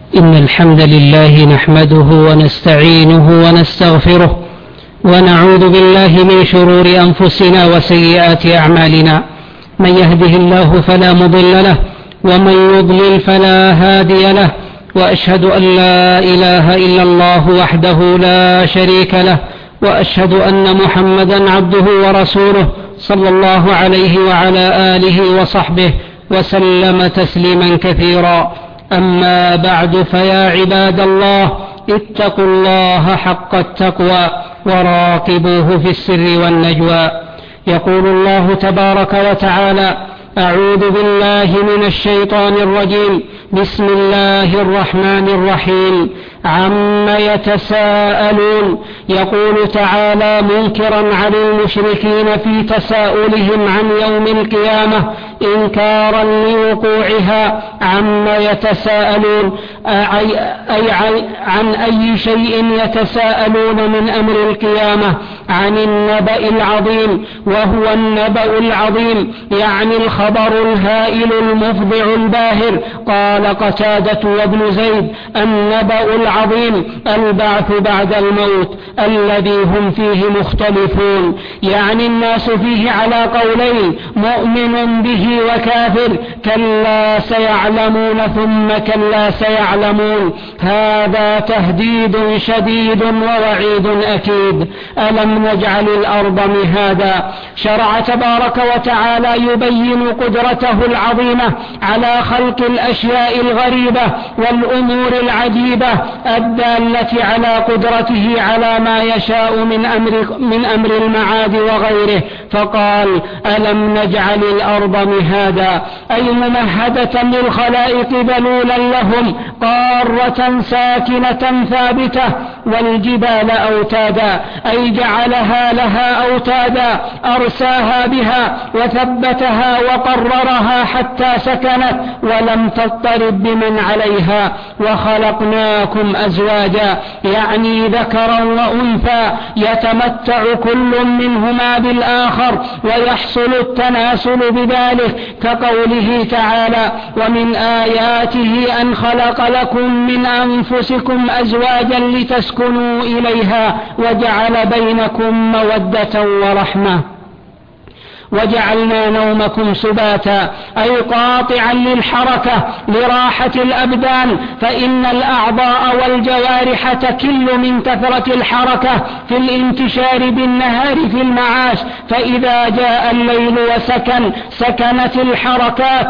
إن الحمد لله نحمده ونستعينه ونستغفره ونعوذ بالله من شرور أنفسنا وسيئات أعمالنا. من يهده الله فلا مضل له ومن يضلل فلا هادي له، وأشهد أن لا إله إلا الله وحده لا شريك له، وأشهد أن محمدا عبده ورسوله صلى الله عليه وعلى آله وصحبه وسلم تسليما كثيرا. أما بعد، فيا عباد الله، اتقوا الله حق التقوى وراقبوه في السر والنجوى. يقول الله تبارك وتعالى: أعوذ بالله من الشيطان الرجيم، بسم الله الرحمن الرحيم. عما يتساءلون. يقول تعالى منكرا على المشركين في تساؤلهم عن يوم القيامة إنكارا لوقوعها. عما يتساءلون أي عن أي شيء يتساءلون من أمر القيامة؟ عن النبأ العظيم، وهو النبأ العظيم يعني الخبر الهائل المفضع الباهر. قال قتادة وابن زيد: النبأ العظيم البعث بعد الموت الذي هم فيه مختلفون، يعني الناس فيه على قولين: مؤمن به وكافر، كلا سيعلمون ثم كلا سيعلمون. هذا تهديد شديد ووعيد أكيد. ألم نجعل الأرض مهادا؟ شرع تبارك وتعالى يبين قدرته العظيمة على خلق الأشياء الغريبة والأمور العجيبة الدالة على قدرته على ما يشاء من أمر المعاد وغيره. فقال: ألم نجعل الأرض مهادا، أي ممهدة للخلائق ذلولا لهم، قارة ساكنة ثابتة، والجبال أوتادا، أي جعلها لها أوتادا، أرساها بها وثبتها وقررها حتى سكنت ولم تضطرب بمن عليها. وخلقناكم أزواجا، يعني ذكرا وأنثى، يتمتع كل منهما بالآخر ويحصل التناسل بذلك، كقوله تعالى: ومن آياته أن خلق لكم من أنفسكم أزواجا لتسكنوا إليها وجعل بينكم مودة ورحمة. وجعلنا نومكم سباتا، أي قاطعا للحركة لراحة الأبدان، فإن الأعضاء والجوارح تكل من كثرة الحركة في الانتشار بالنهار في المعاش، فإذا جاء الليل وسكن سكنت الحركات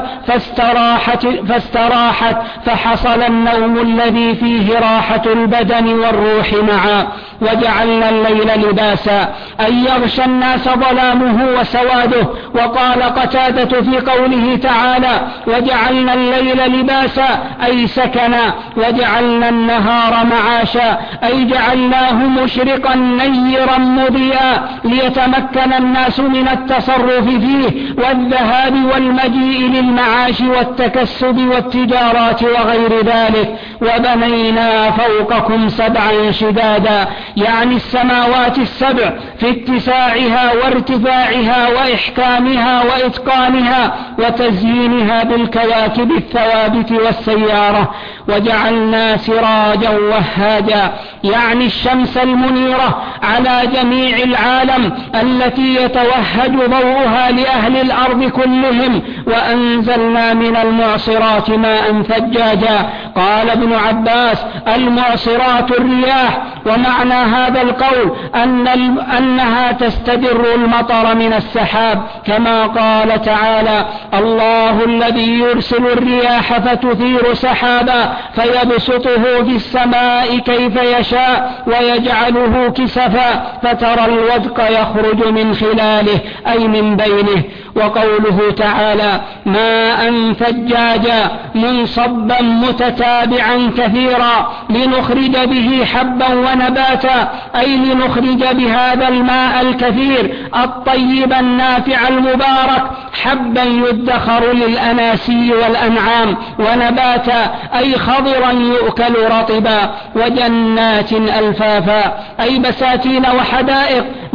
فاستراحت فحصل النوم الذي فيه راحة البدن والروح معا. وجعلنا الليل لباسا، أي يغشى الناس ظلامه وسواده. وقال قتادة في قوله تعالى: وجعلنا الليل لباسا، أي سكنا. وجعلنا النهار معاشا، أي جعلناه مشرقا نيرا مضيئا، ليتمكن الناس من التصرف فيه والذهاب والمجيء للمعاش والتكسب والتجارات وغير ذلك. وبنينا فوقكم سبعا شدادا، يعني السماوات السبع في اتساعها وارتفاعها وإحكامها وإتقانها وتزيينها بالكواكب الثوابت والسيارة. وجعلنا سراجا وهاجا، يعني الشمس المنيرة على جميع العالم التي يتوهج ضوءها لأهل الأرض كلهم. وأنزلنا من المعصرات ماء ثجاجا. قال ابن عباس: المعصرات الرياح. ومعنى هذا القول أنها تستدر المطر من السحاب، كما قال تعالى: الله الذي يرسل الرياح فتثير سحابا فيبسطه في السماء كيف يشاء ويجعله كسفا فترى الودق يخرج من خلاله، أي من بينه. وقوله تعالى: ماء ثجاجا، منصبا متتابعا كثيرا، لنخرج به حبا ونباتا، أي لنخرج بهذا الماء الكثير الطيب النافع المبارك حبا يدخر للأناسي والأنعام، ونباتا أي خضرا يؤكل رطبا، وجنات ألفافا أي بساتين وحدائق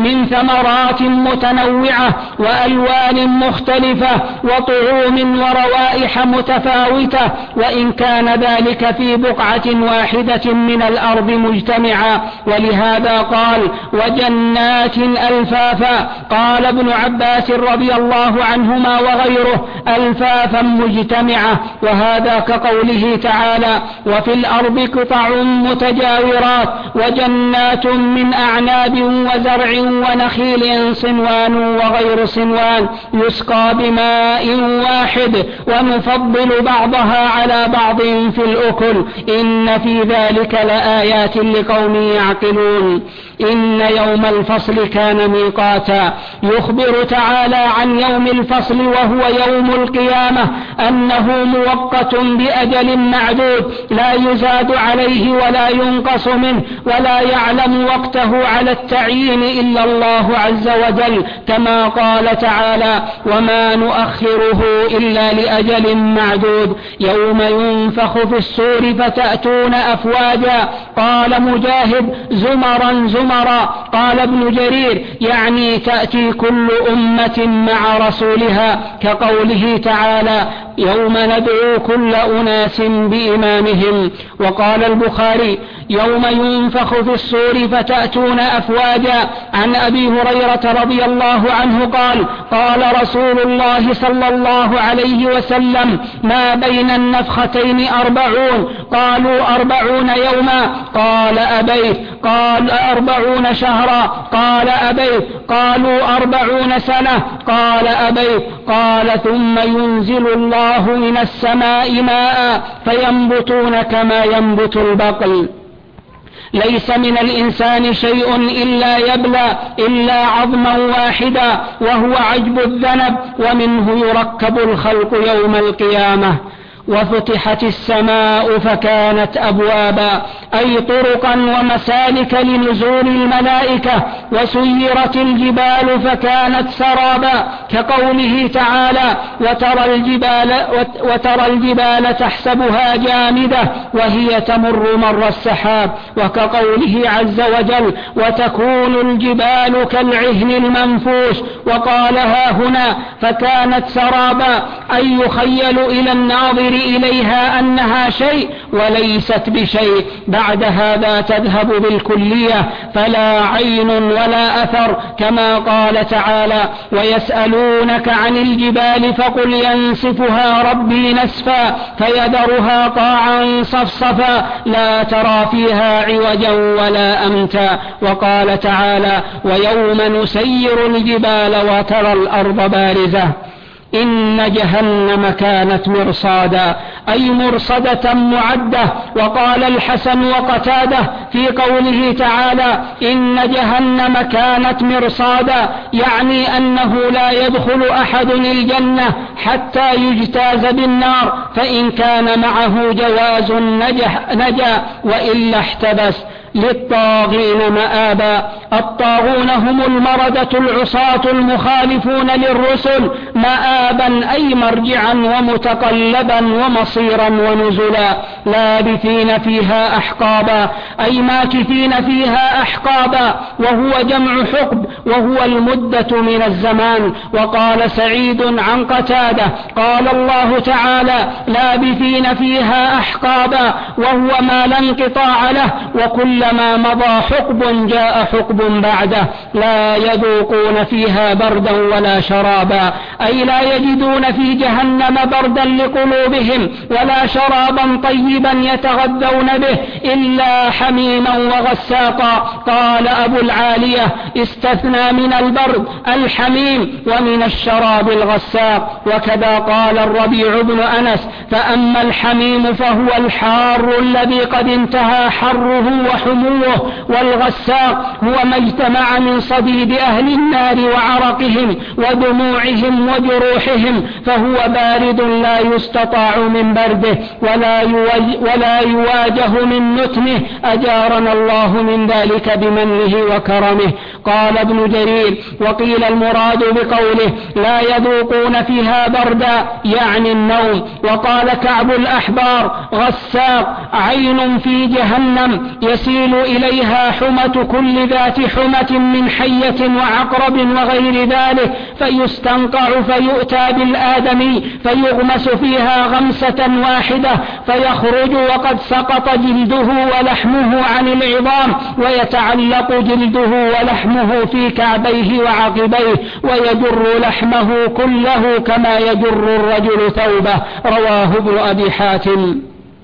من ثمرات متنوعة وألوان مختلفة وطعوم وروائح متفاوتة، وإن كان ذلك في بقعة واحدة من الأرض مجتمعا. ولهذا قال وجنات ألفافا. قال ابن عباس رضي الله عنهما وغيره ألفافا مجتمعة، وهذا كقوله تعالى وفي الأرض قطع متجاورات وجنات من أعناب وزرع ونخيل صنوان وغير صنوان يسقى بماء واحد ونفضل بعضها على بعض في الأكل إن في ذلك لآيات لقوم يعقلون. إن يوم الفصل كان ميقاتا. يخبر تعالى عن يوم الفصل وهو يوم القيامة أنه مؤقت بأجل معدود لا يزاد عليه ولا ينقص منه، ولا يعلم وقته على التعيين إلا الله عز وجل، كما قال تعالى وما نؤخره إلا لأجل معدود. يوم ينفخ في الصور فتأتون أفواجا. قال مجاهد زمرا زمرا. قال ابن جرير يعني تأتي كل أمة مع رسولها، كقوله تعالى يوم ندعو كل أناس بإمامهم. وقال البخاري يوم ينفخ في الصور فتأتون أفواجا. عن أبي هريرة رضي الله عنه قال قال رسول الله صلى الله عليه وسلم ما بين النفختين 40. قالوا 40 يوما. قال أبيت. قال 40 شهرا. قال أبيت. قالوا 40 سنة. قال أبيت. قال ثم ينزل الله من السماء ماء فينبتون كما ينبت البقل. ليس من الإنسان شيء إلا يبلى إلا عظما واحدا وهو عجب الذنب، ومنه يركب الخلق يوم القيامة. وفتحت السماء فكانت أبوابا أي طرقا ومسالك لنزول الملائكة. وسيرت الجبال فكانت سرابا، كقوله تعالى وترى الجبال تحسبها جامدة وهي تمر مر السحاب، وكقوله عز وجل وتكون الجبال كالعهن المنفوش. وقالها هنا فكانت سرابا أي يخيل إلى الناظر إليها أنها شيء وليست بشيء. بعد هذا تذهب بالكلية فلا عين ولا أثر، كما قال تعالى ويسألونك عن الجبال فقل ينسفها ربي نسفا فيذرها قاعا صفصفا لا ترى فيها عوجا ولا أمتا. وقال تعالى ويوم نسير الجبال وترى الأرض بارزة. إن جهنم كانت مرصادا أي مرصدة معدة. وقال الحسن وقتاده في قوله تعالى إن جهنم كانت مرصادا يعني أنه لا يدخل أحد الجنة حتى يجتاز بالنار، فإن كان معه جواز نجا وإلا احتبس. للطاغين مآبا. الطاغون هم المردة العصاة المخالفون للرسل. مآبا أي مرجعا ومتقلبا ومصيرا ونزلا. لابثين فيها أحقابا أي ماكثين فيها أحقابا، وهو جمع حقب وهو المدة من الزمان. وقال سعيد عن قتادة قال الله تعالى لابثين فيها أحقابا وهو ما لا انقطاع له، وكلما مضى حقب جاء حقب بعده. لا يذوقون فيها بردا ولا شرابا أي لا يجدون في جهنم بردا لقلوبهم ولا شرابا طيبا يتغذون به إلا حميما وغساقا. قال أبو العالية استثنى من البرد الحميم ومن الشراب الغساق. وكذا قال الربيع بن أنس فأما الحميم فهو الحار الذي قد انتهى حره وحموه، والغساق هو ما اجتمع من صديد أهل النار وعرقهم ودموعهم وجروحهم فهو بارد لا يستطاع من برده ولا يواجه من نتنه، أجارنا الله من ذلك بمنه وكرمه. قال ابن جرير: وقيل المراد بقوله لا يذوقون فيها بردا يعني النوم. وقال كعب الأحبار: غساق عين في جهنم يسيل إليها حمة كل ذات حمة من حية وعقرب وغير ذلك، فيستنقع فيؤتى بالآدمي فيغمس فيها غمسة واحدة فيخرج وقد سقط جلده ولحمه عن العظام، ويتعلق جلده ولحمه في كعبيه وعقبيه ويجر لحمه كله كما يجر الرجل ثوبه. رواه ابن أبي حاتم.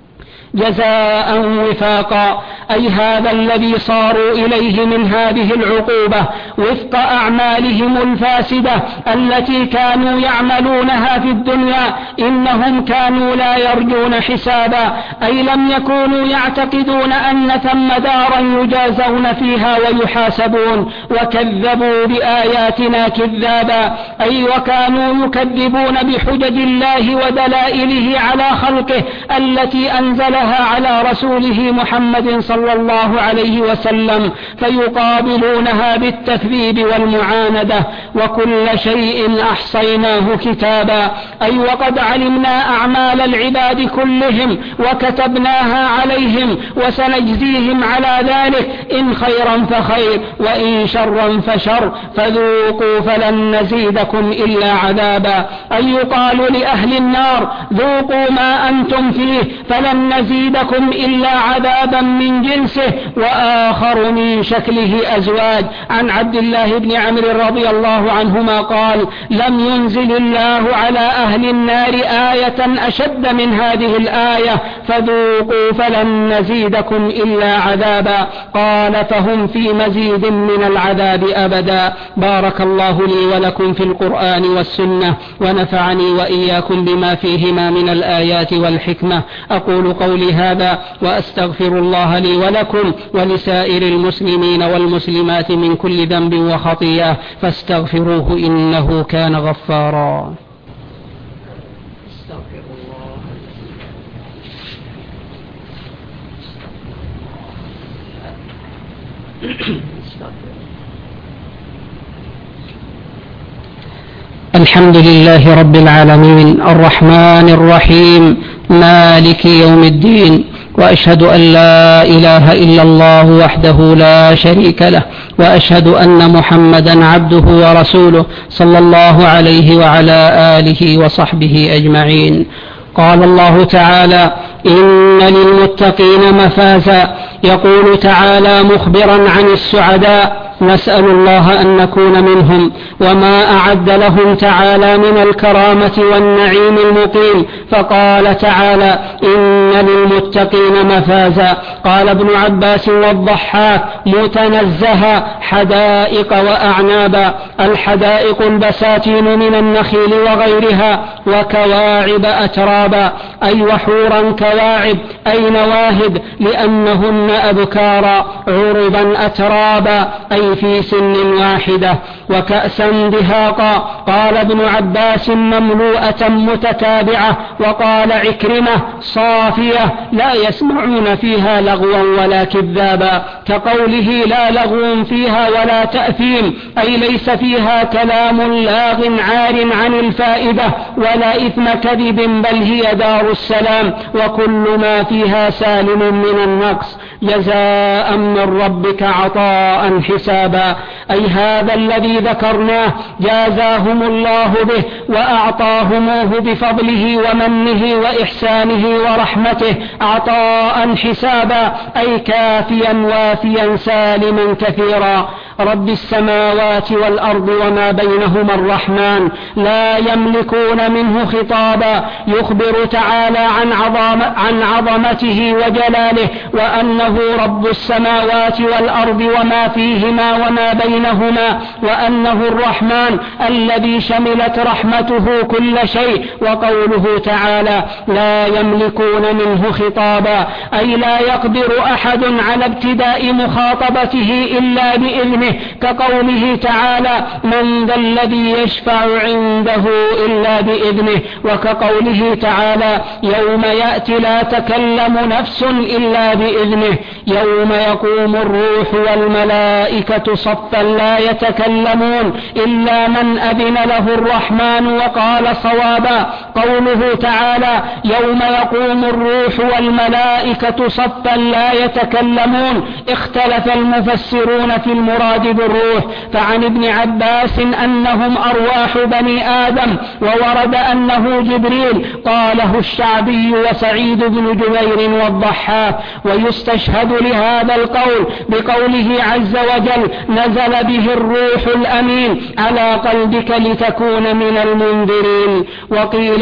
جزاء وفاقا، أي هذا الذي صاروا إليه من هذه العقوبة وفق أعمالهم الفاسدة التي كانوا يعملونها في الدنيا. إنهم كانوا لا يرجون حسابا، أي لم يكونوا يعتقدون أن ثم دارا يجازون فيها ويحاسبون، وكذبوا بآياتنا كذابا، أي وكانوا يكذبون بحجج الله ودلائله على خلقه التي أنزلها على رسوله محمد صلى الله عليه وسلم، فيقابلونها بالتكذيب والمعاندة. وكل شيء أحصيناه كتابا، أي وقد علمنا أعمال العباد كلهم وكتبناها عليهم، وسنجزيهم على ذلك إن خيرا فخير وإن شرا فشر، فذوقوا فلن نزيدكم إلا عذابا. أي يقال لأهل النار: ذوقوا ما أنتم فيه فلن نزيدكم إلا عذابا من جنسه، وآخر من شكله أزواج. عن عبد الله بن عمرو رضي الله عنهما قال: لم ينزل الله على أهل النار آية أشد من هذه الآية، فذوقوا فلن نزيدكم إلا عذابا. قال: فهم في مزيد من العذاب أبدا. بارك الله لي ولكم في القرآن والسنة، ونفعني وإياكم بما فيهما من الآيات والحكمة. أقول قولي هذا وأستغفر الله لي ولكم ولسائر المسلمين والمسلمات من كل ذنب وخطيئة، فاستغفروه إنه كان غفارا. الحمد لله رب العالمين الرحمن الرحيم مالك يوم الدين، وأشهد أن لا إله إلا الله وحده لا شريك له، وأشهد أن محمدا عبده ورسوله صلى الله عليه وعلى آله وصحبه أجمعين. قال الله تعالى: إن للمتقين مفازا. يقول تعالى مخبرا عن السعداء: نسأل الله أن نكون منهم، وما أعد لهم تعالى من الكرامة والنعيم المقيم. فقال تعالى: إن للمتقين مفازا. قال ابن عباس والضحاك: متنزها، حدائق وأعنابا. الحدائق البساتين من النخيل وغيرها، وكواعب أترابا، أي وحورا كواعب، أي نواهد، لأنهن أبكارا عربا أترابا، أي في سن واحدة. وكأسا دهاقا. قال ابن عباس: مملوءة متتابعة. وقال عكرمة: صافية، لا يسمعون فيها لغوا ولا كذابا، كقوله: لا لغو فيها ولا تأثيم، أي ليس فيها كلام لاغ عار عن الفائدة ولا إثم كذب، بل هي دار السلام، وكل ما فيها سالم من النقص. جزاء من ربك عطاء حسابا، أي هذا الذي ذكرناه جازاهم الله به وأعطاهموه بفضله ومنه وإحسانه ورحمته عطاء حسابا، أي كافيا وافيا سالما كثيرا. رب السماوات والأرض وما بينهما الرحمن، لا يملكون منه خطابا. يخبر تعالى عن عظمته وجلاله، وأنه رب السماوات والأرض وما فيهما وما بينهما، وأنه الرحمن الذي شملت رحمته كل شيء. وقوله تعالى: لا يملكون منه خطابا، أي لا يقدر أحد على ابتداء مخاطبته إلا بإذنه، بإذنه، كقوله تعالى: من ذا الذي يشفع عنده إلا بإذنه، وكقوله تعالى: يوم يأتي لا تكلم نفس إلا بإذنه، يوم يقوم الروح والملائكة صفا لا يتكلمون إلا من أذن له الرحمن وقال صوابا. قوله تعالى: يوم يقوم الروح والملائكة صفا لا يتكلمون، اختلف المفسرون في المراد بالروح، فعن ابن عباس أنهم أرواح بني آدم، وورد أنه جبريل، قاله الشعبي وسعيد بن جبير والضحاك. ويستشهد لهذا القول بقوله عز وجل: نزل به الروح الأمين على قلبك لتكون من المنذرين. وقيل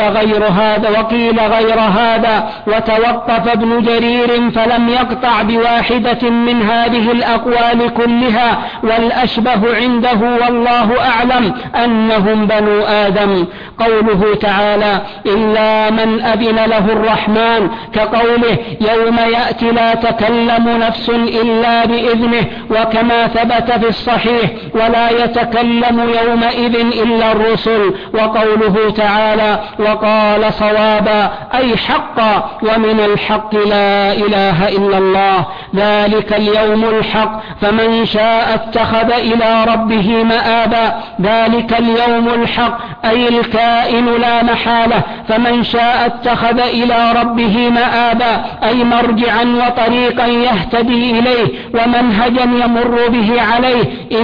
غير هذا وتوقف ابن جرير فلم يقطع بواحدة من هذه الأقوال كلها، والأشبه عنده والله أعلم أنهم بنو آدم. قوله تعالى: إلا من أذن له الرحمن، كقوله: يوم يأتي لا تكلم نفس إلا بإذنه، وكما ثبت في الصحيح: ولا يتكلم يومئذ إلا الرسل. وقوله تعالى: وقال صوابا، أي حقا، ومن الحق لا إله إلا الله، ذلك اليوم الحق، فمن شاء اتخذ إلى ربه مآبا. ذلك اليوم الحق أي الكائن لا محالة، فمن شاء اتخذ إلى ربه مآبا، أي مرجعا وطريقا يهتدي إليه ومنهجا يمر به عليه.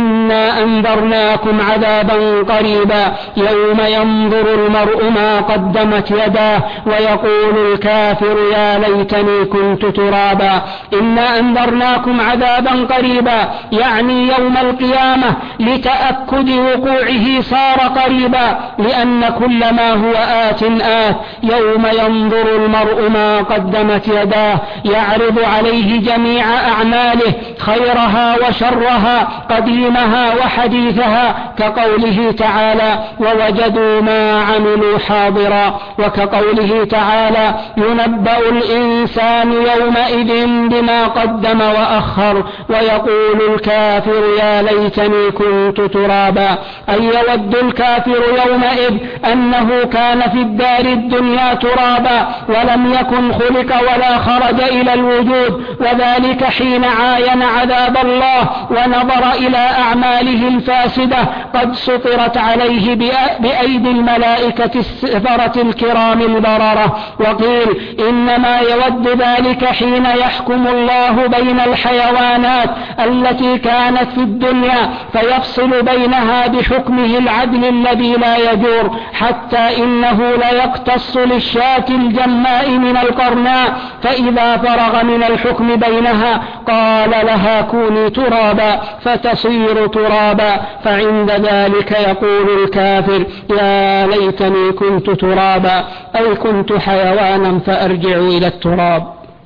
إنا أنذرناكم عذابا قريبا يوم ينظر المرء ما قدمت يداه ويقول الكافر يا ليتني كنت ترابا. إنا أنذرناكم عذابا قريبا يعني يوم القيامة، لتأكد وقوعه صار قريبا، لأن كل ما هو آت يوم ينظر المرء ما قدمت يداه، يعرض عليه جميع أعماله، خيرها وشرها، قديمها وحديثها، كقوله تعالى: ووجدوا ما عملوا حاضرا. وكقوله تعالى: ينبأ الإنسان يومئذ بما قدم وأخر، ويقول الكافر يا ليتني كنت ترابا. أي يود الكافر يومئذ أنه كان في الدار الدنيا ترابا، ولم يكن خلق ولا خرج إلى الوجود، وذلك حين عاين عذاب الله ونظر إلى أعماله الفاسدة قد سطرت عليه بأيدي الملائكة السفرة الكرام البررة. وقيل إنما يود ذلك حين يحكم الله بين الحيوانات التي كانت في الدنيا، فيفصل بينها بحكمه العدل الذي لا يجور، حتى إنه ليقتص للشاة الجماء من القرناء، فإذا فرغ من الحكم بينها قال لها كوني ترابا فتصير ترابا، فعند ذلك يقول الكافر يا ليتني كنت ترابا، أي كنت حيوانا فأرجع إلى التراب.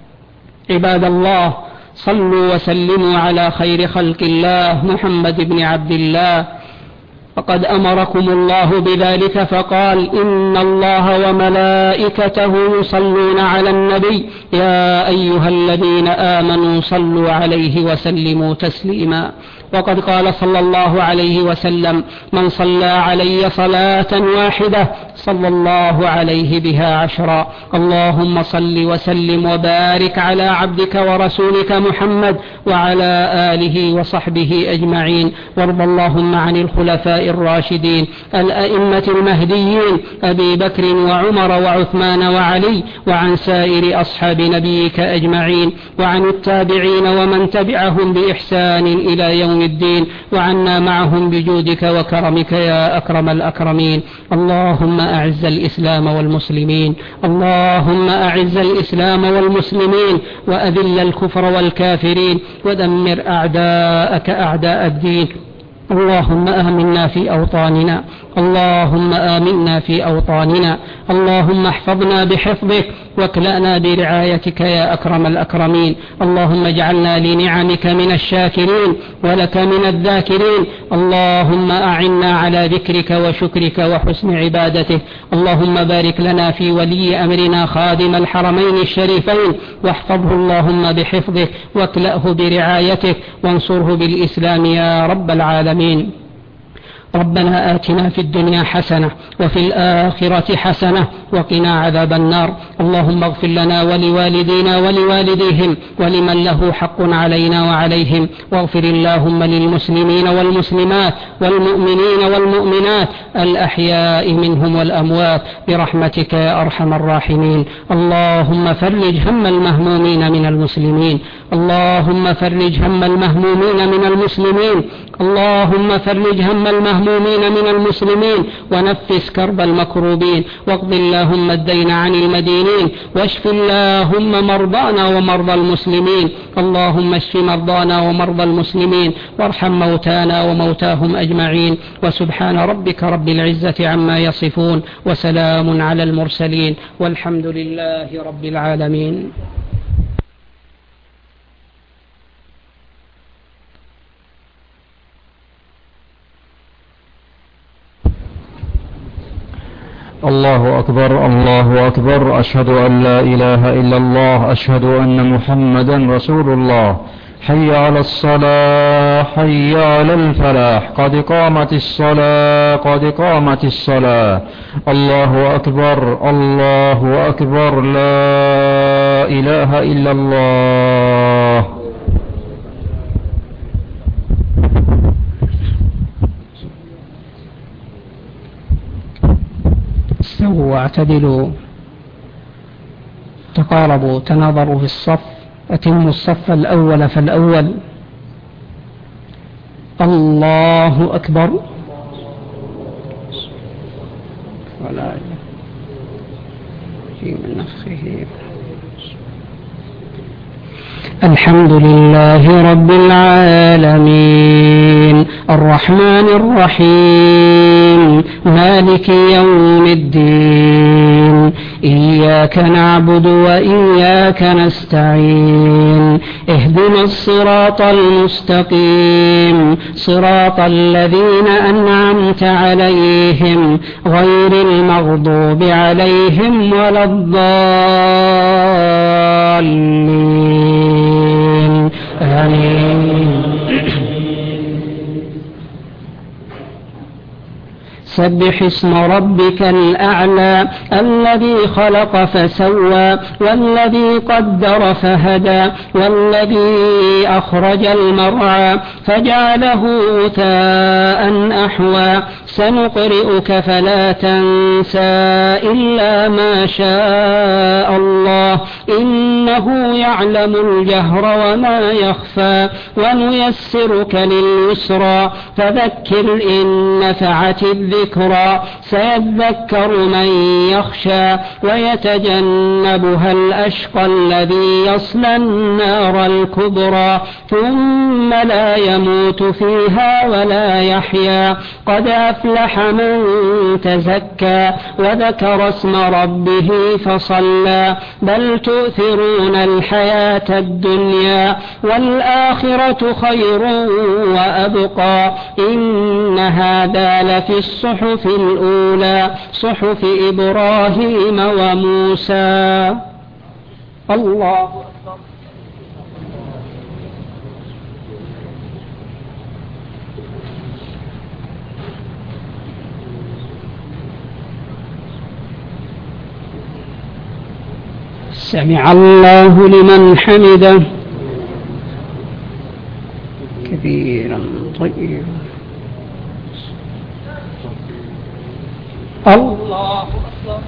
عباد الله، صلوا وسلموا على خير خلق الله محمد بن عبد الله، فقد أمركم الله بذلك فقال: إن الله وملائكته يصلون على النبي يا أيها الذين آمنوا صلوا عليه وسلموا تسليما. وقد قال صلى الله عليه وسلم: من صلى علي صلاة واحدة صلى الله عليه بها 10. اللهم صل وسلم وبارك على عبدك ورسولك محمد وعلى آله وصحبه أجمعين. وارض اللهم عن الخلفاء الراشدين الأئمة المهديين أبي بكر وعمر وعثمان وعلي، وعن سائر أصحاب نبيك أجمعين، وعن التابعين ومن تبعهم بإحسان إلى يوم الدين، وعنا معهم بجودك وكرمك يا أكرم الأكرمين. اللهم أعز الإسلام والمسلمين، اللهم أعز الإسلام والمسلمين، وأذل الكفر والكافرين، ودمر أعداءك أعداء الدين. اللهم آمنا في أوطاننا، اللهم آمنا في أوطاننا، اللهم احفظنا بحفظك واكلأنا برعايتك يا أكرم الأكرمين. اللهم اجعلنا لنعمك من الشاكرين ولك من الذاكرين. اللهم أعنا على ذكرك وشكرك وحسن عبادتك. اللهم بارك لنا في ولي أمرنا خادم الحرمين الشريفين، واحفظه اللهم بحفظك واكلأه برعايتك وانصره بالإسلام يا رب العالمين. ربنا آتنا في الدنيا حسنة وفي الآخرة حسنة وقنا عذاب النار. اللهم اغفر لنا ولوالدينا ولوالديهم ولمن له حق علينا وعليهم، واغفر اللهم للمسلمين والمسلمات والمؤمنين والمؤمنات الأحياء منهم والأموات برحمتك يا أرحم الراحمين. اللهم فرج هم المهمومين من المسلمين، اللهم فرج هم المهمومين من المسلمين، اللهم فرج هم المهمومين من المسلمين ونفس كرب المكروبين، واقض اللهم الدين عن المدينين، واشف اللهم مرضانا ومرضى المسلمين. اللهم اشف مرضانا ومرضى المسلمين وارحم موتانا وموتاهم أجمعين. وسبحان ربك رب العزة عما يصفون وسلام على المرسلين والحمد لله رب العالمين. الله أكبر الله أكبر، أشهد أن لا إله إلا الله، أشهد أن محمدا رسول الله. حي على الصلاة حي على الفلاح، قد قامت الصلاة قد قامت الصلاة. الله أكبر الله أكبر، لا إله إلا الله. استووا واعتدلوا، تقاربوا، تناظروا في الصف، أتموا الصف الأول فالأول. الله أكبر. ولا في من نفخه. الحمد لله رب العالمين الرحمن الرحيم مالك يوم الدين، إياك نعبد وإياك نستعين، اهدنا الصراط المستقيم، صراط الذين أنعمت عليهم غير المغضوب عليهم ولا الضالين. آمين. سبح اسم ربك الأعلى الذي خلق فسوى والذي قدر فهدى والذي أخرج المرعى فجعله غثاء أحوى. سنقرئك فلا تنسى إلا ما شاء الله، إنه يعلم الجهر وما يخفى. ونيسرك لليسرى فذكر إن نفعت الذكرى، سيذكر من يخشى ويتجنبها الأشقى الذي يصلى النار الكبرى ثم لا يموت فيها ولا يحيا. قد أفلح من تزكى وذكر اسم ربه فصلى، بل تؤثرون الحياة الدنيا والآخرة خير وأبقى. إن هذا لفي الصحف الأولى صحف إبراهيم وموسى. الله أكبر. سمع الله لمن حمده كبيرا طيبا. الله أكبر.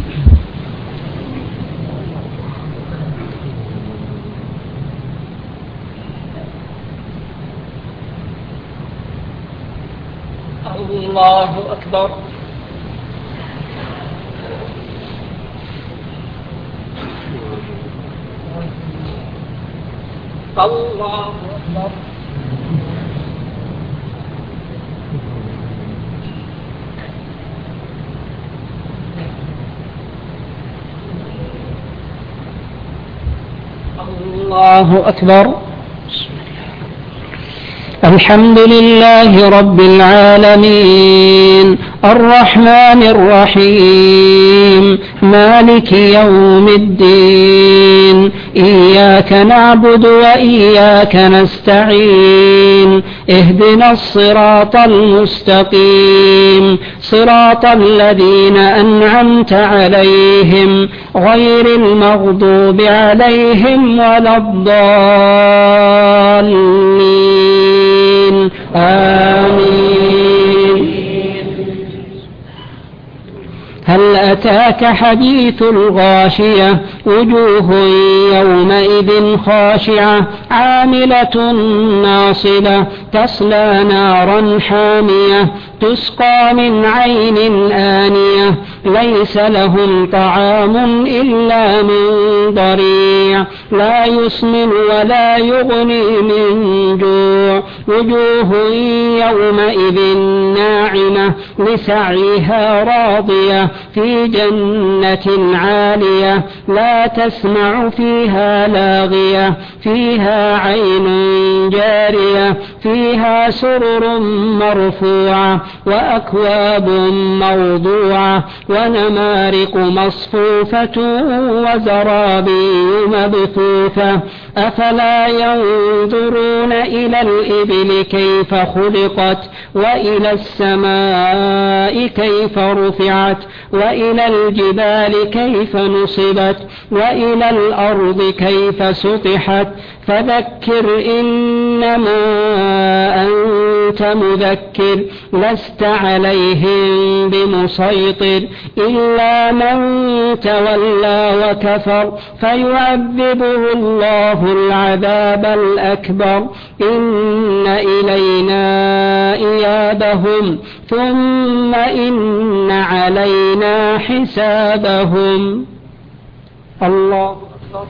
الله أكبر. الله أكبر. الله أكبر. الحمد لله رب العالمين الرحمن الرحيم مالك يوم الدين إياك نعبد وإياك نستعين اهدنا الصراط المستقيم صراط الذين أنعمت عليهم غير المغضوب عليهم ولا الضالين آمين. هل أتاك حديث الغاشية وجوه يومئذ خاشعة عاملة ناصبة تصلى نارا حامية تسقى من عين آنية ليس لهم طعام إلا من ضريع لا يسمن ولا يغني من جوع وجوه يومئذ ناعمة لسعيها راضية في جنة عالية لا تسمع فيها لاغية فيها عين جارية فيها سرر مرفوعة وأكواب موضوعة ونمارق مصفوفة وزرابي مبثوثة أفلا ينظرون إلى الإبل كيف خلقت وإلى السماء كيف رفعت وإلى الجبال كيف نصبت وإلى الأرض كيف سطحت فذكر إنما أنت مذكر لست عليهم بمسيطر إلا من تولى وكفر فيعذبه الله العذاب الأكبر إن إلينا إيابهم ثم إن علينا حسابهم. الله أكبر.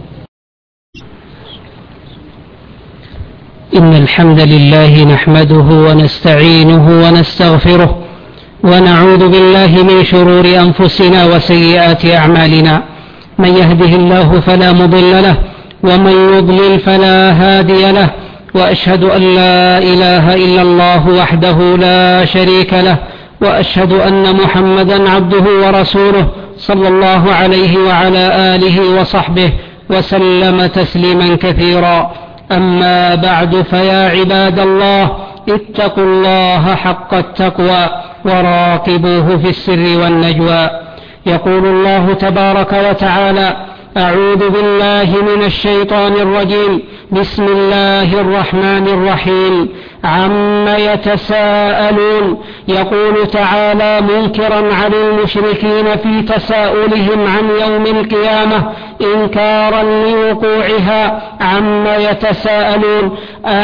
إن الحمد لله نحمده ونستعينه ونستغفره ونعوذ بالله من شرور أنفسنا وسيئات أعمالنا من يهده الله فلا مضل له ومن يضلل فلا هادي له وأشهد أن لا إله إلا الله وحده لا شريك له وأشهد أن محمدا عبده ورسوله صلى الله عليه وعلى آله وصحبه وسلم تسليما كثيرا. أما بعد فيا عباد الله اتقوا الله حق التقوى وراقبوه في السر والنجوى. يقول الله تبارك وتعالى أعوذ بالله من الشيطان الرجيم بسم الله الرحمن الرحيم عما يتساءلون يقول تعالى منكرا على المشركين في تساؤلهم عن يوم القيامة إنكارا لوقوعها عما يتساءلون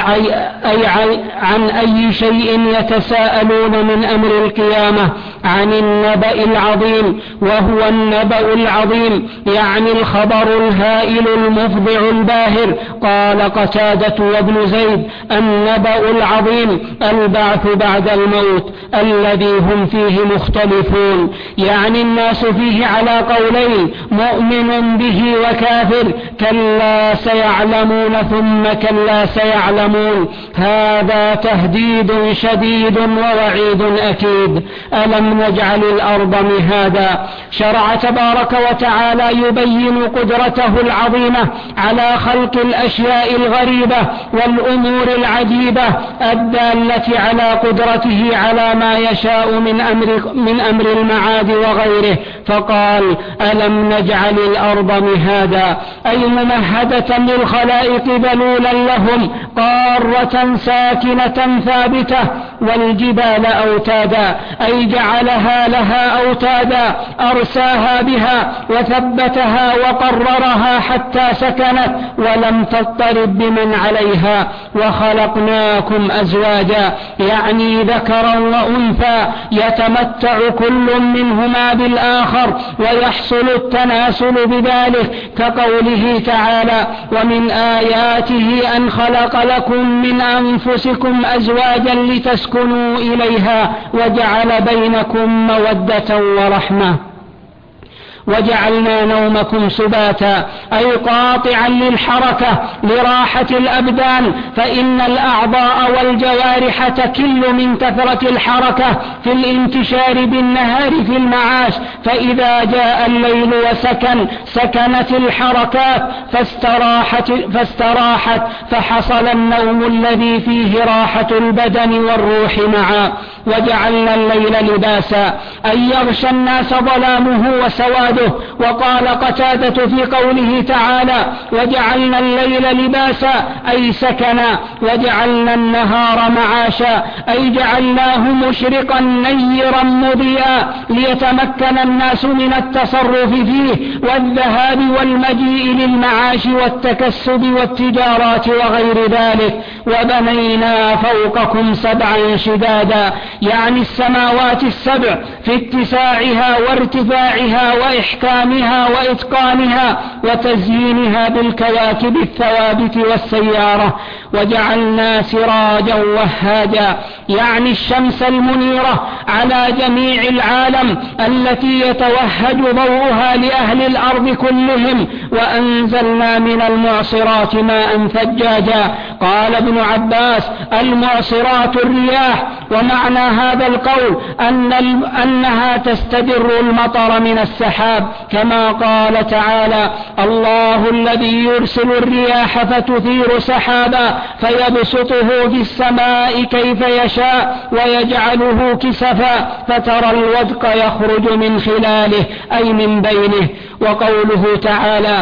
أي عن أي شيء يتساءلون من أمر القيامة عن النبأ العظيم وهو النبأ العظيم يعني الخبر الهائل المفضع الباهر. قال قتادة وابن زيد النبأ العظيم البعث بعد الموت الذي هم فيه مختلفون يعني الناس فيه على قولين مؤمن به وكافر كلا سيعلمون ثم كلا سيعلمون. هذا تهديد شديد ووعيد أكيد. ألم نجعل الأرض مهادا. شرع تبارك وتعالى يبين قدرته العظيمة على خلق الأشياء الغريبة والأمور العجيبة الدالة على قدرته على ما يشاء من أمر المعاد وغيره. فقال ألم نجعل الأرض مهادا أي ممهدة للخلائق ذلولا لهم قارة ساكنة ثابتة والجبال أوتادا أي جعلها لها أوتادا أرساها بها وثبتها وقررها حتى سكنت ولم تضطرب بمن عليها. وخلقناكم أزواجا يعني ذكرا وأنثى يتمتع كل منهما بالآخر ويحصل التناسل بذلك كقوله تعالى ومن آياته أن خلق لكم من أنفسكم أزواجا لتسكنوا إليها وجعل بينكم مودة ورحمة. وجعلنا نومكم سباتا أي قاطعا للحركة لراحة الأبدان، فإن الأعضاء والجوارح تكل من كثرة الحركة في الانتشار بالنهار في المعاش، فإذا جاء الليل وسكن سكنت الحركات فاستراحت فحصل النوم الذي فيه راحة البدن والروح معا. وجعلنا الليل لباسا أي يغشى الناس ظلامه وسواده. وقال قتادة في قوله تعالى وجعلنا الليل لباسا أي سكنا، وجعلنا النهار معاشا أي جعلناه مشرقا نيرا مضيئا ليتمكن الناس من التصرف فيه والذهاب والمجيء للمعاش والتكسب والتجارات وغير ذلك. وبنينا فوقكم سبعا شدادا يعني السماوات السبع في اتساعها وارتفاعها وإحكامها وإتقانها وتزيينها بالكواكب الثوابت والسيارة. وجعلنا سراجا وهاجا يعني الشمس المنيرة على جميع العالم التي يتوهج ضوءها لأهل الأرض كلهم. وأنزلنا من المعصرات ماء ثجاجا. قال ابن عباس المعصرات الرياح، ومعنى هذا القول أنها تستدر المطر من السحاب، كما قال تعالى الله الذي يرسل الرياح فتثير سحابا فيبسطه في السماء كيف يشاء ويجعله كسفا فترى الودق يخرج من خلاله أي من بينه. وقوله تعالى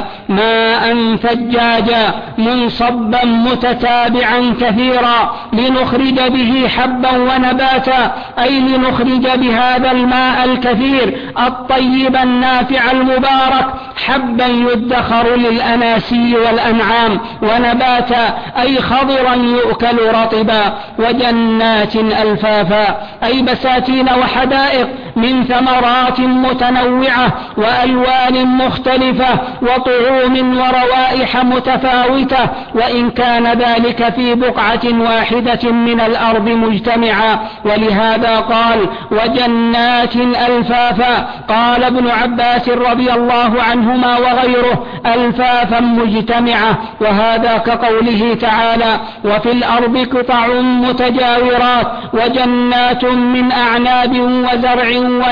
ماء ثجاجا منصبا متتابعا كثيرا لنخرج به حبا ونباتا أي لنخرج بهذا الماء الكثير الطيب النافع المبارك حبا يدخر للأناسي والأنعام، ونباتا أي خضرا يؤكل رطبا. وجنات ألفافا أي بساتين وحدائق من ثمرات متنوعة وألوان مختلفة وطعوم وروائح متفاوتة، وإن كان ذلك في بقعة واحدة من الأرض مجتمعا. ولهذا قال وجنات ألفافا. قال ابن عباس رضي الله عنهما وغيره ألفافا مجتمعة، وهذا كقوله تعالى وفي الأرض قطع متجاورات وجنات من أعناب وزرع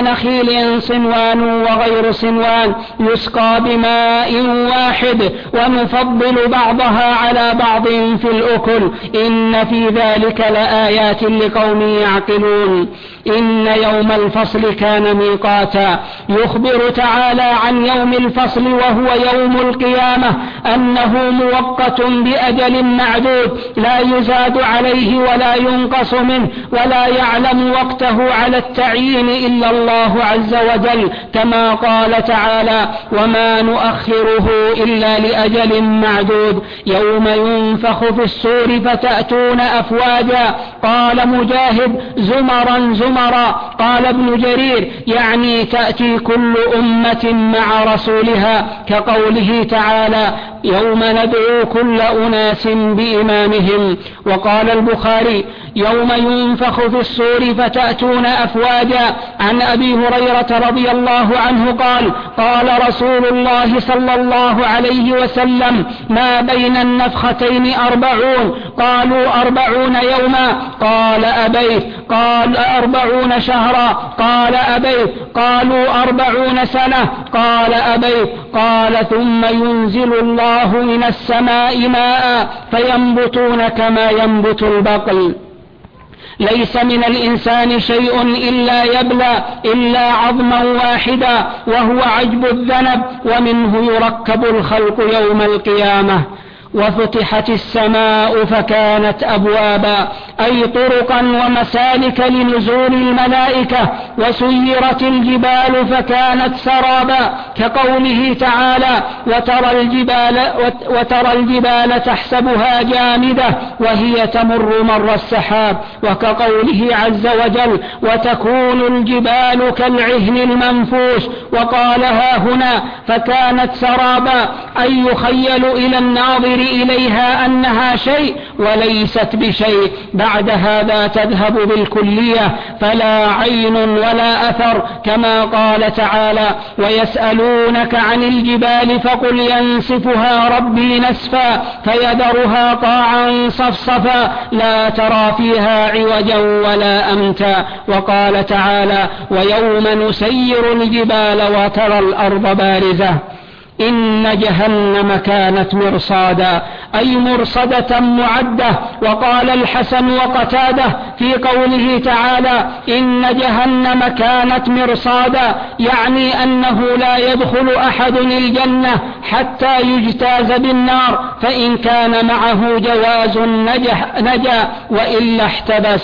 ونخيل صنوان وغير صنوان يسقى بماء واحد ونفضل بعضها على بعض في الأكل إن في ذلك لآيات لقوم يعقلون. إن يوم الفصل كان ميقاتا. يخبر تعالى عن يوم الفصل وهو يوم القيامة أنه مؤقت بأجل معدود لا يزاد عليه ولا ينقص منه، ولا يعلم وقته على التعيين إلا الله عز وجل، كما قال تعالى وما نؤخره إلا لأجل معدود. يوم ينفخ في الصور فتأتون أفواجا. قال مجاهد زمرا زمرا. قال ابن جرير يعني تأتي كل أمة مع رسولها، كقوله تعالى يوم ندعو كل أناس بإمامهم. وقال البخاري يوم ينفخ في الصور فتأتون أفواجا. عن أبي هريرة رضي الله عنه قال قال رسول الله صلى الله عليه وسلم ما بين النفختين 40. قالوا 40 يوما. قال أبيت. قال 40 شهرا. قال أبيت. قالوا 40 سنة. قال أبيت. قال ثم ينزل الله من السماء ماء فينبتون كما ينبت البقل. ليس من الإنسان شيء إلا يبلى إلا عظما واحدا وهو عجب الذنب، ومنه يركب الخلق يوم القيامة. وفتحت السماء فكانت أبوابا أي طرقا ومسالك لنزول الملائكة. وسيرت الجبال فكانت سرابا، كقوله تعالى وترى الجبال تحسبها جامدة وهي تمر مر السحاب، وكقوله عز وجل وتكون الجبال كالعهن المنفوش. وقالها هنا فكانت سرابا أي يخيل إلى الناظر إليها أنها شيء وليست بشيء. بعد هذا تذهب بالكلية فلا عين ولا أثر، كما قال تعالى: ويسألونك عن الجبال فقل ينسفها ربي نسفا فيذرها قاعا صفصفا لا ترى فيها عوجا ولا أمتا. وقال تعالى: ويوم نسير الجبال وترى الأرض بارزة إن جهنم كانت مرصادا، أي مرصدة معدة. وقال الحسن وقتادة في قوله تعالى: إن جهنم كانت مرصادا، يعني أنه لا يدخل أحد الجنة حتى يجتاز بالنار، فإن كان معه جواز نجا وإلا احتبس.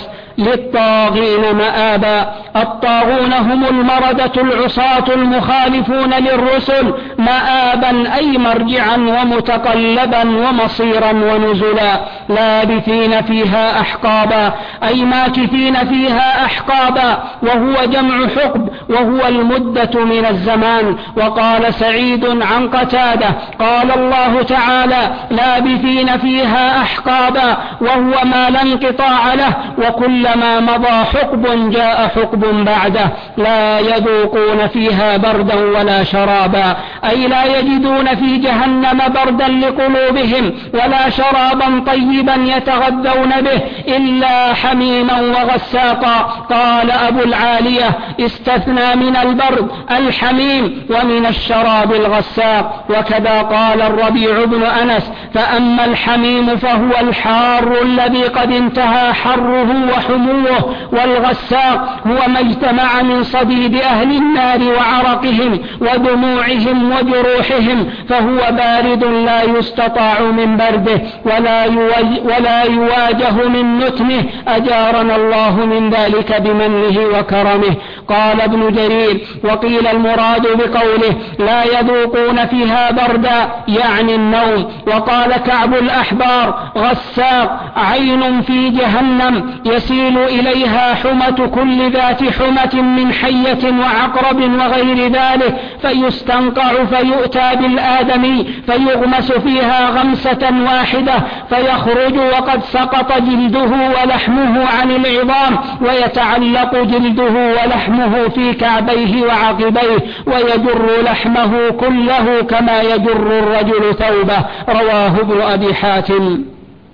للطاغين مآبا، الطاغون هم المردة العصاة المخالفون للرسل، مآبا أي مرجعا ومتقلبا ومصيرا ونزلا. لابثين فيها أحقابا، أي ماكثين فيها أحقابا، وهو جمع حقب وهو المدة من الزمان. وقال سعيد عن قتادة قال الله تعالى: لابثين فيها أحقابا، وهو ما لا انقطاع له، وكلما مضى حقب جاء حقب بعده. لا يذوقون فيها بردا ولا شرابا، أي لا يجدون في جهنم بردا لقلوبهم ولا شرابا طيبا يتغذون به إلا حميما وغساقا. قال أبو العالية: استثنى من البرد الحميم ومن الشراب الغساق. وكذا قال الربيع بن أنس: فأما الحميم فهو الحار الذي قد انتهى حره وحموه، والغساق هو ما اجتمع من صديد أهل النار وعرقهم ودموعهم وجروحهم، فهو بارد لا يستطاع من برده ولا يواجه من نتنه، أجارنا الله من ذلك بمنه وكرمه. قال ابن جرير: وقيل المراد بقوله لا يذوقون فيها بردا يعني النوم. وقال كعب الأحبار: غساق عين في جهنم يسيل إليها حمة كل ذات حمة من حية وعقرب وغير ذلك، فيستنقع فيؤتى بالآدمي فيغمس فيها غمسة واحدة فيخرج وقد سقط جلده ولحمه عن العظام، ويتعلق جلده ولحمه في كعبيه وعقبيه، ويجر لحمه كله كما يجر الرجل ثوبه. رواه ابن أبي حاتم.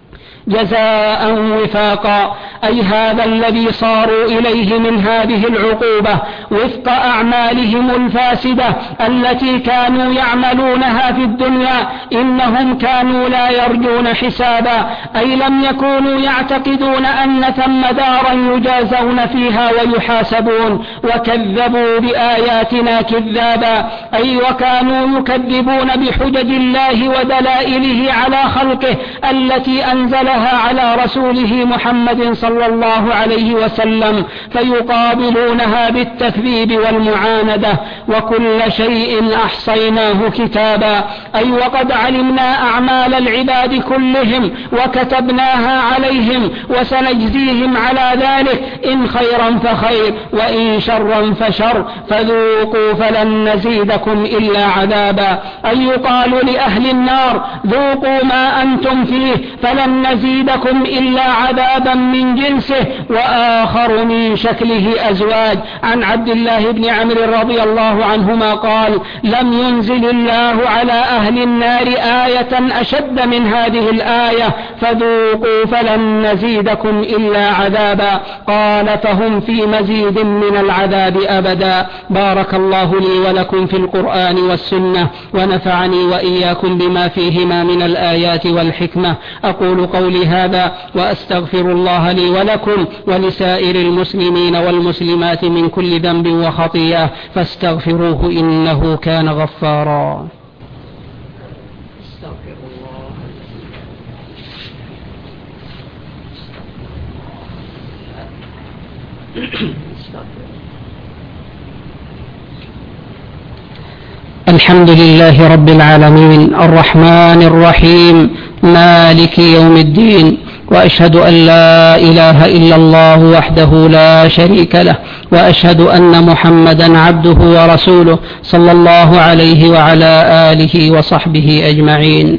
جزاء وفاقا، أي هذا الذي صاروا إليه من هذه العقوبة وفق أعمالهم الفاسدة التي كانوا يعملونها في الدنيا. إنهم كانوا لا يرجون حسابا، أي لم يكونوا يعتقدون أن ثم دارا يجازون فيها ويحاسبون، وكذبوا بآياتنا كذابا، أي وكانوا يكذبون بحجج الله ودلائله على خلقه التي أنزلها على رسوله محمد صلى الله عليه وسلم، فيقابلونها بالتكذيب والمعاندة. وكل شيء أحصيناه كتابا، أي وقد علمنا أعمال العباد كلهم وكتبناها عليهم، وسنجزيهم على ذلك إن خيرا فخير وإن شرا فشر، فذوقوا فلن نزيدكم إلا عذابا. أي يقال لأهل النار: ذوقوا ما أنتم فيه فلن نزيدكم إلا عذابا من جنسه، وآخر من شكله أزواج. عن عبد الله بن عمرو رضي الله عنهما قال: لم ينزل الله على أهل النار آية أشد من هذه الآية، فذوقوا فلن نزيدكم إلا عذابا. قال: فهم في مزيد من العذاب أبدا. بارك الله لي ولكم في القرآن والسنة، ونفعني وإياكم بما فيهما من الآيات والحكمة. أقول قولي هذا وأستغفر الله لي ولكم ولسائر المسلمين والمسلمات من كل ذنب وخطيئة، فاستغفروه إنه كان غفارا. الحمد لله رب العالمين الرحمن الرحيم مالك يوم الدين، وأشهد أن لا إله إلا الله وحده لا شريك له، وأشهد أن محمدا عبده ورسوله صلى الله عليه وعلى آله وصحبه أجمعين.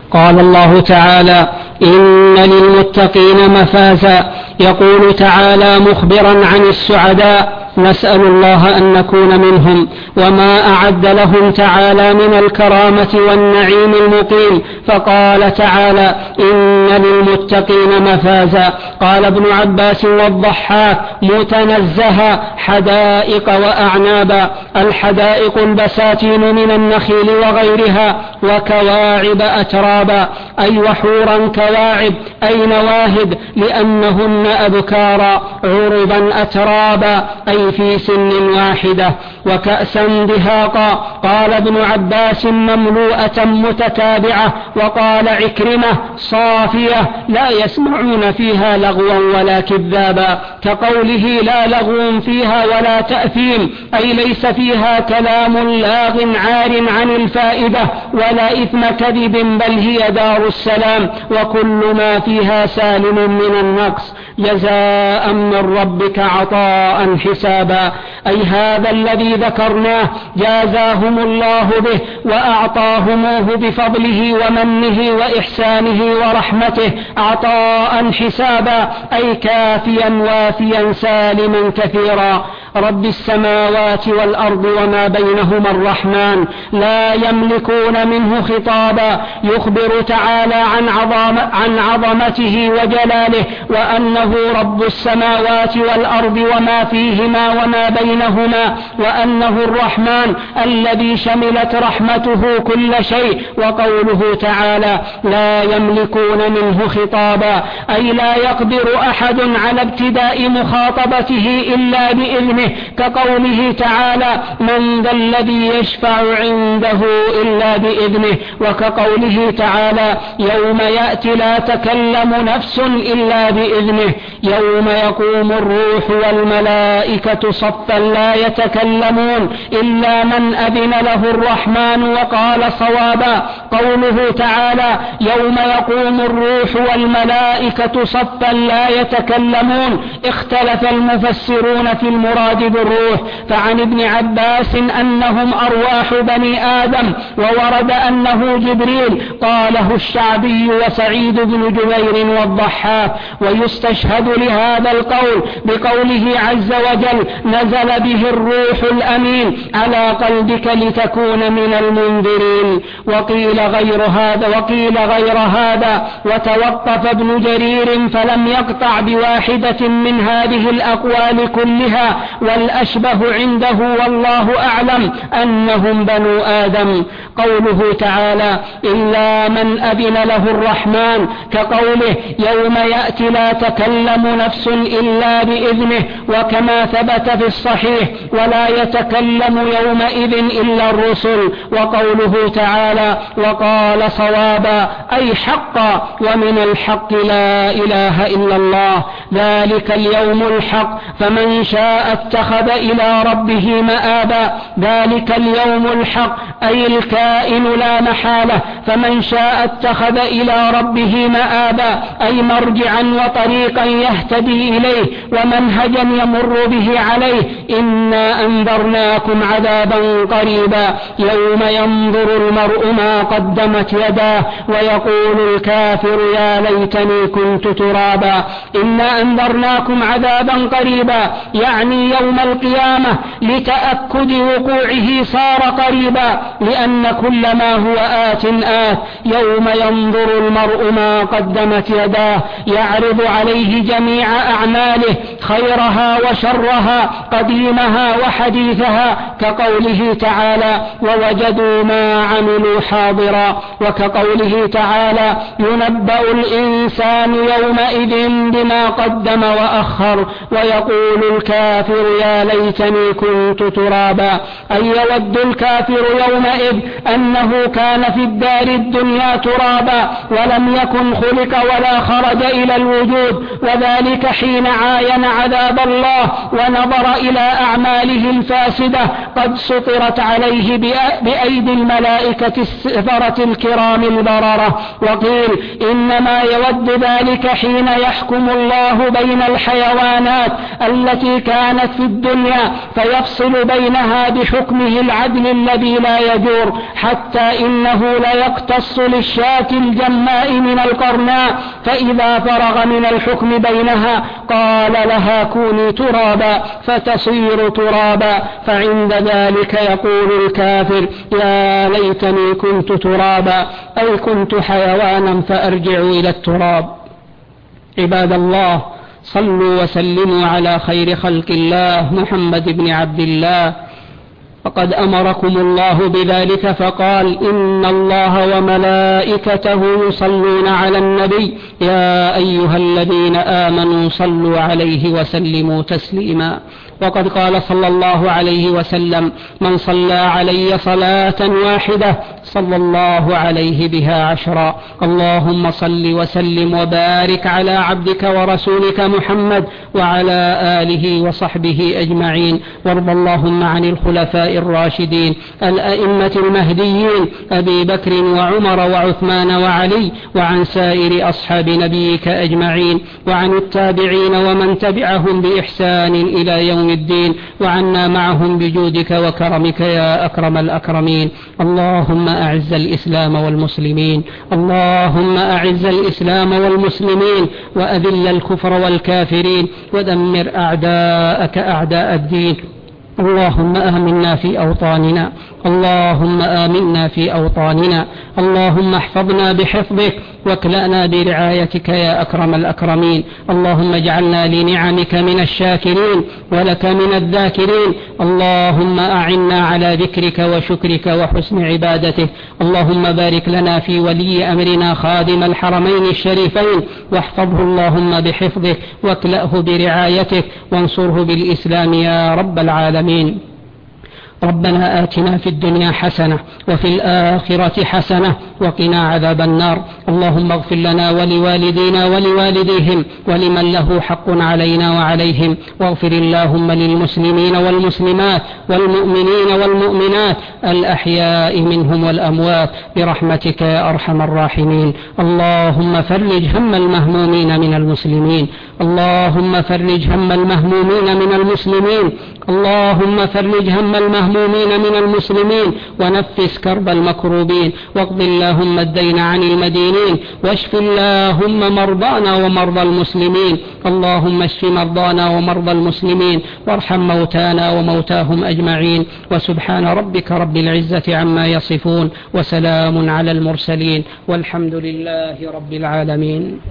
قال الله تعالى: إن للمتقين مفازا. يقول تعالى مخبرا عن السعداء: نسأل الله أن نكون منهم، وما أعد لهم تعالى من الكرامة والنعيم المقيم. فقال تعالى: إن للمتقين مفازا. قال ابن عباس والضحاك: متنزها، حدائق وأعنابا. الحدائق البساتين من النخيل وغيرها، وكواعب أترابا، أي وحورا كواعب، أي نواهد، لأنهن أبكارا، عربا أترابا، أي في سن واحدة. وكأسا دهاقا. قال ابن عباس: مملوءة متتابعة. وقال عكرمة: صافية، لا يسمعون فيها لغوا ولا كذابا، كقوله: لا لغو فيها ولا تأثيم، أي ليس فيها كلام لاغ عار عن الفائدة ولا إثم كذب، بل هي دار السلام، وكل ما فيها سالم من النقص، جزاء من ربك عطاء حسابا. أي هذا الذي ذكرناه جازاهم الله به وأعطاهموه بفضله ومنه وإحسانه ورحمته عطاء حسابا، أي كافيا وافيا سالما كثيرا. رب السماوات والأرض وما بينهما الرحمن، لا يملكون منه خطابا. يخبر تعالى عن عظمته وجلاله، وأنه رب السماوات والأرض وما فيهما وما بينهما، وأنه الرحمن الذي شملت رحمته كل شيء. وقوله تعالى: لا يملكون منه خطابا، أي لا يقدر أحد على ابتداء مخاطبته إلا بإذنه، كقوله تعالى: من ذا الذي يشفع عنده إلا بإذنه. وكقوله تعالى: يوم يأتي لا تكلم نفس إلا بإذنه، يوم يقوم الروح والملائكة صفا لا يتكلمون إلا من أذن له الرحمن وقال صوابا. قوله تعالى: يوم يقوم الروح والملائكة صفا لا يتكلمون، اختلف المفسرون في المراد بالروح، فعن ابن عباس أنهم أرواح بني آدم، وورد أنه جبريل، قاله الشعبي وسعيد بن جبير والضحاك. ويستشهد لهذا القول بقوله عز وجل: نزل به الروح الأمين على قلبك لتكون من المنذرين. وقيل غير هذا وتوقف ابن جرير فلم يقطع بواحدة من هذه الأقوال كلها، والأشبه عنده والله أعلم أنهم بنو آدم. قوله تعالى: إلا من أذن له الرحمن، كقوله: يوم يأتي لا تكلم نفس إلا بإذنه، وكما ثبت في الصحيح: ولا يتكلم يومئذ إلا الرسل. وقوله تعالى: وقال صوابا، أي حقا، ومن الحق لا إله إلا الله، ذلك اليوم الحق، فمن شاء اتخذ إلى ربه مآبا. ذلك اليوم الحق أي الكائن لا محالة، فمن شاء اتخذ إلى ربه مآبا، أي مرجعا وطريقا يهتدي إليه ومنهجا يمر به عليه. إنا أنذرناكم عذابا قريبا، يوم ينظر المرء ما قدمت يداه ويقول الكافر يا ليتني كنت ترابا. إنا أنذرناكم عذابا قريبا، يعني يوم القيامة، لتأكد وقوعه صار قريبا، لأن كل ما هو آت يوم ينظر المرء ما قدمت يداه، يعرض عليه جميع أعماله، خيرها وشرها، قديمها وحديثها، كقوله تعالى: ووجدوا ما عملوا حاضرا. وكقوله تعالى: ينبأ الإنسان يومئذ بما قدم وأخر، ويقول الكافر يا ليتني كنت ترابا، أي يود الكافر يومئذ أنه كان في الدار الدنيا ترابا، ولم يكن خلق ولا خرج إلى الوجود، وذلك حين عاين عذاب الله ونظر إلى أعماله الفاسدة قد سطرت عليه بأيدي الملائكة السفرة الكرام البررة. وقيل إنما يود ذلك حين يحكم الله بين الحيوانات التي كانت في الدنيا فيفصل بينها بحكمه العدل الذي لا يجور، حتى إنه ليقتص للشاة الجماء من القرناء، فإذا فرغ من الحكم بينها قال لها كوني ترابا فتصير ترابا، فعند ذلك يقول الكافر يا ليتني كنت ترابا أي كنت حيوانا فأرجع إلى التراب. عباد الله، صلوا وسلموا على خير خلق الله محمد بن عبد الله، فقد أمركم الله بذلك فقال إن الله وملائكته يصلون على النبي يا أيها الذين آمنوا صلوا عليه وسلموا تسليما. وقد قال صلى الله عليه وسلم من صلى علي صلاة واحدة صلى الله عليه بها 10. اللهم صل وسلم وبارك على عبدك ورسولك محمد وعلى آله وصحبه أجمعين، وارض اللهم عن الخلفاء الراشدين الأئمة المهديين أبي بكر وعمر وعثمان وعلي، وعن سائر أصحاب نبيك أجمعين، وعن التابعين ومن تبعهم بإحسان إلى يوم الدين، وعنا معهم بجودك وكرمك يا أكرم الأكرمين. اللهم أعز الإسلام والمسلمين، اللهم أعز الإسلام والمسلمين وأذل الكفر والكافرين ودمر أعداءك أعداء الدين. اللهم آمنا في أوطاننا، اللهم آمنا في أوطاننا، اللهم احفظنا بحفظك واكلأنا برعايتك يا أكرم الأكرمين. اللهم اجعلنا لنعمك من الشاكرين ولك من الذاكرين. اللهم أعنا على ذكرك وشكرك وحسن عبادتك. اللهم بارك لنا في ولي أمرنا خادم الحرمين الشريفين، واحفظه اللهم بحفظك واكلأه برعايتك وانصره بالإسلام يا رب العالمين. ربنا آتنا في الدنيا حسنة وفي الآخرة حسنة وقنا عذاب النار. اللهم اغفر لنا ولوالدينا ولوالديهم ولمن له حق علينا وعليهم، واغفر اللهم للمسلمين والمسلمات والمؤمنين والمؤمنات الأحياء منهم والأموات برحمتك يا أرحم الراحمين. اللهم فرج هم المهمومين من المسلمين، اللهم فرج هم المهمومين من المسلمين، اللهم فرج هم المهمومين من المسلمين ونفس كرب المكروبين، واقض اللهم الدين عن المدينين، واشف اللهم مرضانا ومرضى المسلمين. اللهم اشف مرضانا ومرضى المسلمين وارحم موتانا وموتاهم أجمعين. وسبحان ربك رب العزة عما يصفون وسلام على المرسلين والحمد لله رب العالمين.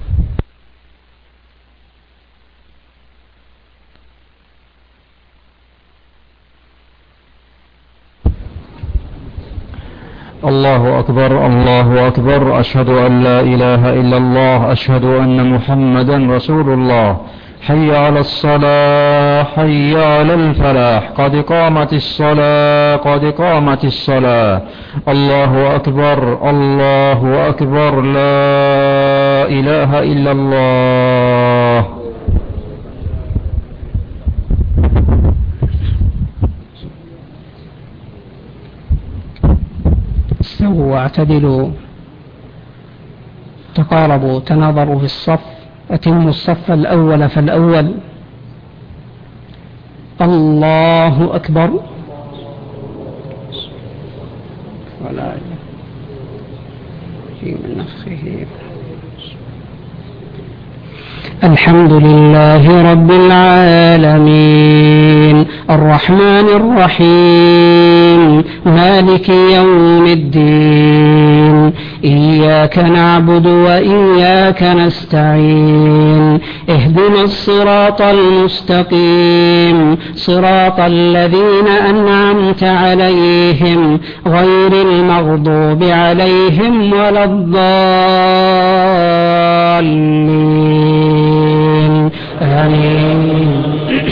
الله أكبر الله أكبر، أشهد أن لا إله إلا الله، أشهد أن محمدا رسول الله. حي على الصلاة حي على الفلاح، قد قامت الصلاة قد قامت الصلاة. الله أكبر الله أكبر، لا إله إلا الله. استووا واعتدلوا، تقاربوا، تناظروا في الصف، أتموا الصف الأول فالأول. الله أكبر. ولا من نفخه. الحمد لله رب العالمين الرحمن الرحيم مالك يوم الدين، إياك نعبد وإياك نستعين، اهدنا الصراط المستقيم صراط الذين أنعمت عليهم غير المغضوب عليهم ولا الضالين. آمين.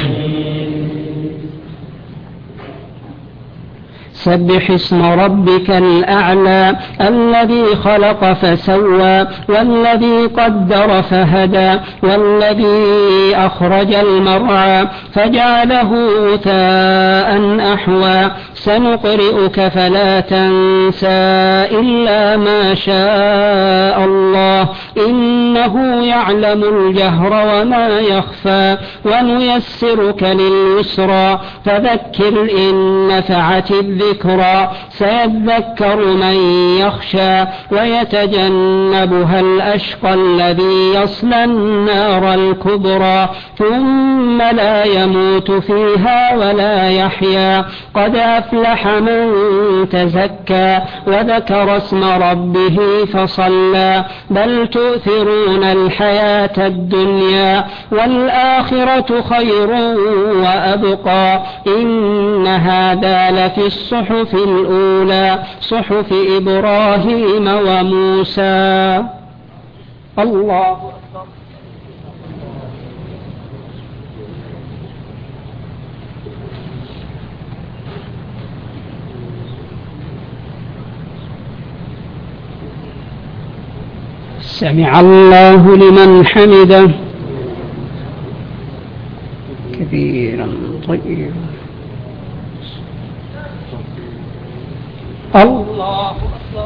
سبح اسم ربك الأعلى الذي خلق فسوى والذي قدر فهدى والذي أخرج المرعى فجعله غثاء أحوى. سنقرئك فلا تنسى إلا ما شاء الله إنه يعلم الجهر وما يخفى ونيسرك لليسرى فذكر إن نفعت الذكرى سيذكر من يخشى ويتجنبها الأشقى الذي يصلى النار الكبرى ثم لا يموت فيها ولا يحيا قد أفلح من تزكى وذكر اسم ربه فصلى بل تؤثرون الحياة الدنيا والآخرة خير وأبقى إن هذا لفي الصحف الأولى صحف إبراهيم وموسى. الله أكبر. سمع الله لمن حمده كبيرا طيبا. الله أكبر.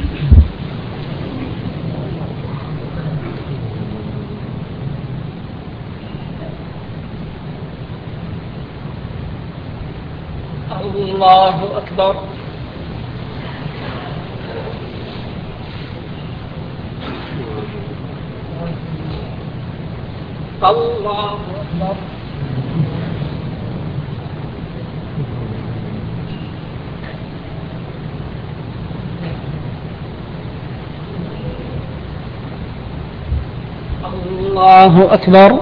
الله أكبر. الله أكبر. الله أكبر.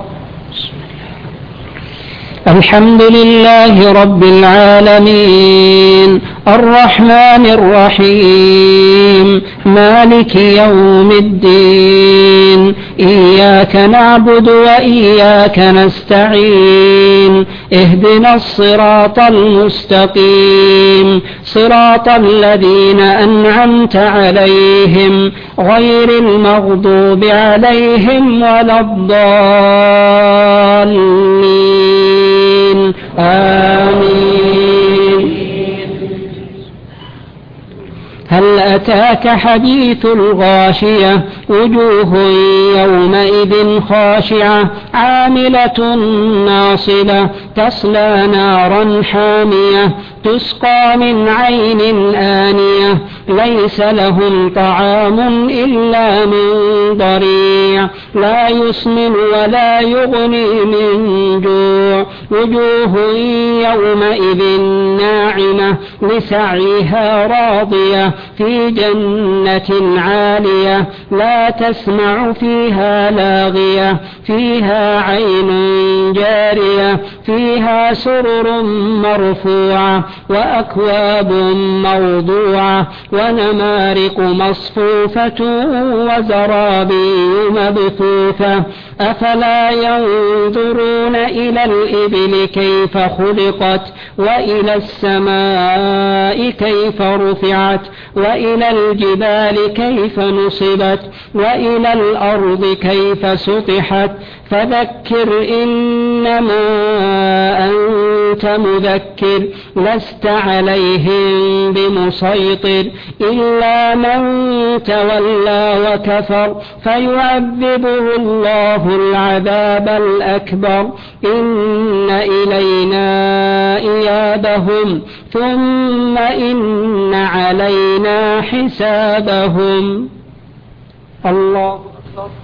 الحمد لله رب العالمين الرحمن الرحيم مالك يوم الدين إياك نعبد وإياك نستعين اهدنا الصراط المستقيم صراط الذين أنعمت عليهم غير المغضوب عليهم ولا الضالين آمين. هل أتاك حديث الغاشية وجوه يومئذ خاشعة عاملة ناصبة تصلى نارا حامية تسقى من عين آنية ليس لهم طعام إلا من ضريع لا يسمن ولا يغني من جوع وجوه يومئذ ناعمة لسعيها راضية في جنة عالية لا تسمع فيها لاغية فيها عين جارية فيها سرر مرفوعة وأكواب موضوعة ونمارق مصفوفة وزرابي مبثوثة أفلا ينظرون إلى الإبل كيف خلقت وإلى السماء كيف رفعت وإلى الجبال كيف نصبت وإلى الأرض كيف سطحت فذكر إنما أنت مذكر لست عليهم بمسيطر إلا من تولى وكفر فيعذبه الله العذاب الأكبر إن إلينا إيابهم ثم إن علينا حسابهم. الله أكبر.